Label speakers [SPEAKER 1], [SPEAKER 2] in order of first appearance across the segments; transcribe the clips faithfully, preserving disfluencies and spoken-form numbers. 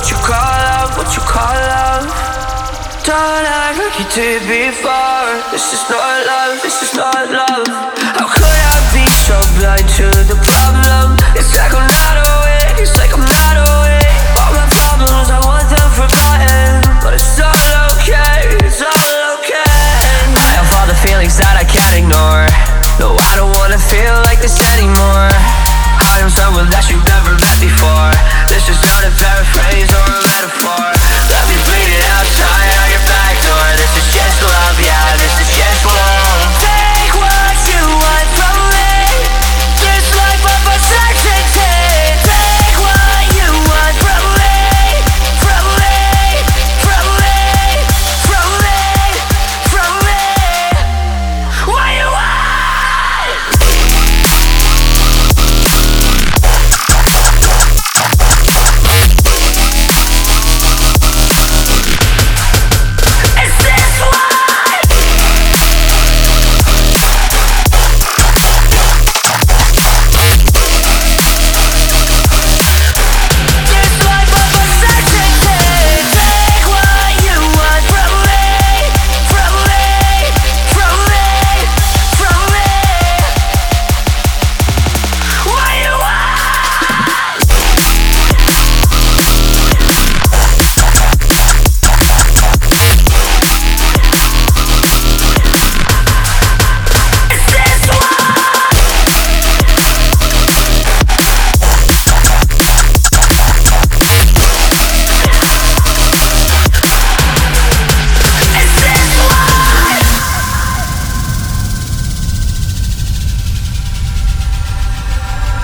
[SPEAKER 1] what you call love, what you call love. Don't act like you did before. This is not love, this is not love. How could I be so blind to the problem? It's like I'm not awake, it's like I'm not awake. All my problems, I want them forgotten, but it's all okay, it's all okay. I have all the feelings that I can't ignore. No, I don't wanna feel like this anymore. I am someone that you've never met before. This is not a paraphrase or a metaphor. Let me bleed it outside on your back door. This is just love, yeah, this is just love. Take what you want from me. This life of a certainty. Take what you want from me. From me, from me, from me, from me. What you want?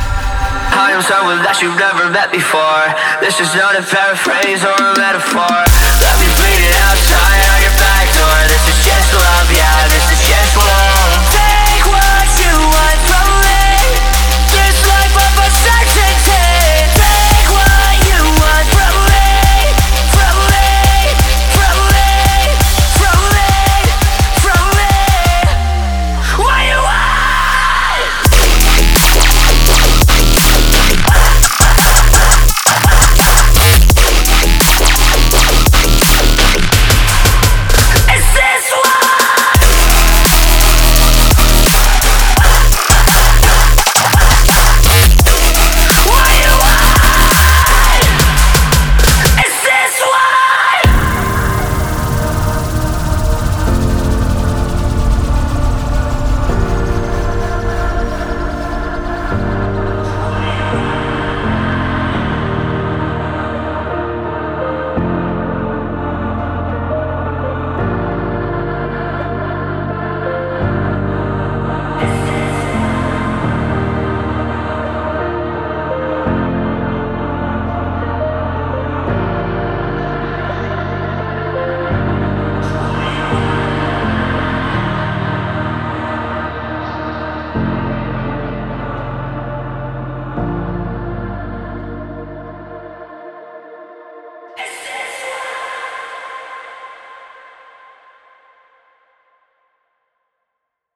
[SPEAKER 1] I am someone that you've never met before. This is not a paraphrase or a metaphor.